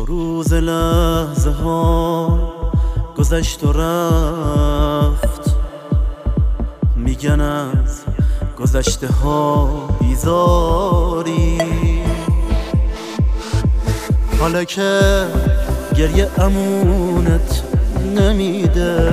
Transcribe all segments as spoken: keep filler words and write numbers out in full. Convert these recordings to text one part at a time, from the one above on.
دو روز لحظه ها گذشت و رفت، میگن از گذشته ها بیزاری. حالا که گریه امونت نمیده،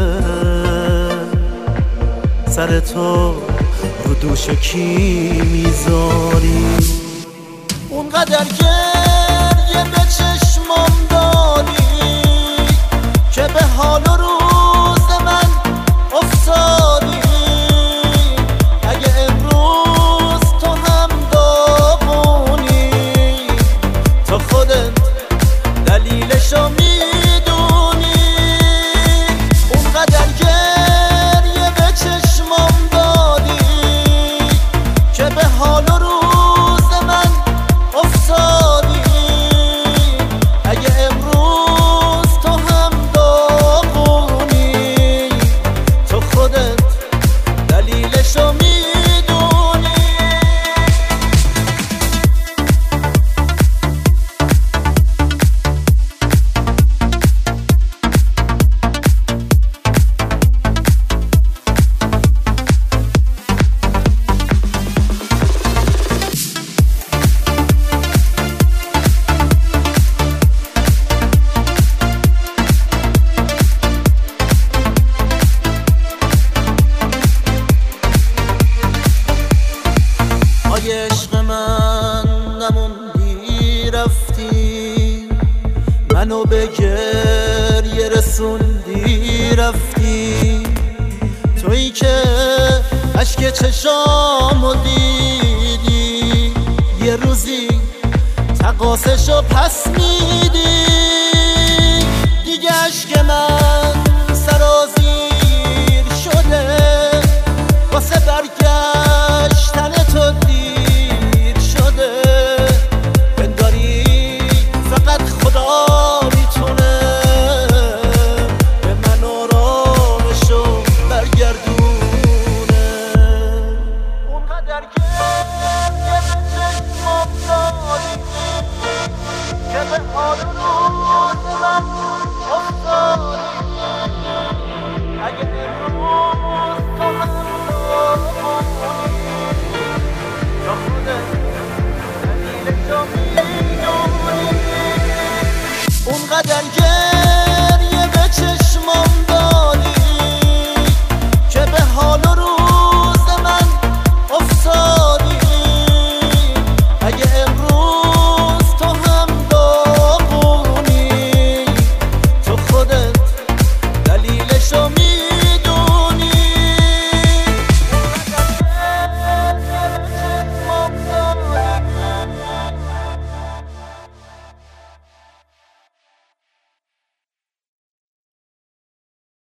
سر تو رو دوش کی میذاری؟ اونقدر گریه به چشمام داری که به حال و روز من افتادی. اگه امروز تو هم داغونی، تو خودت دلیلشو میدونی. اونقدر گریه به چشمام دادی که به حال و روز من افتادی. اگه امروز تو هم داغونی، تو خودت دلیلشو میدونی. آی عشق من نموندی رفتی، منو به گریه رسوندی رفتی. تویی که اشک چشامو دیدی، یه روزی تقاصشو پس میدی. دیگه اشک من سرازیر شده، واسه برگشتن تو دیر شده. بنگاری فقط خدا میتونه به من آرامشو برگردونه. اونقدر گریه به چشمام داری که به حال و روز من افتادی. اگه امروز تو هم اونقدر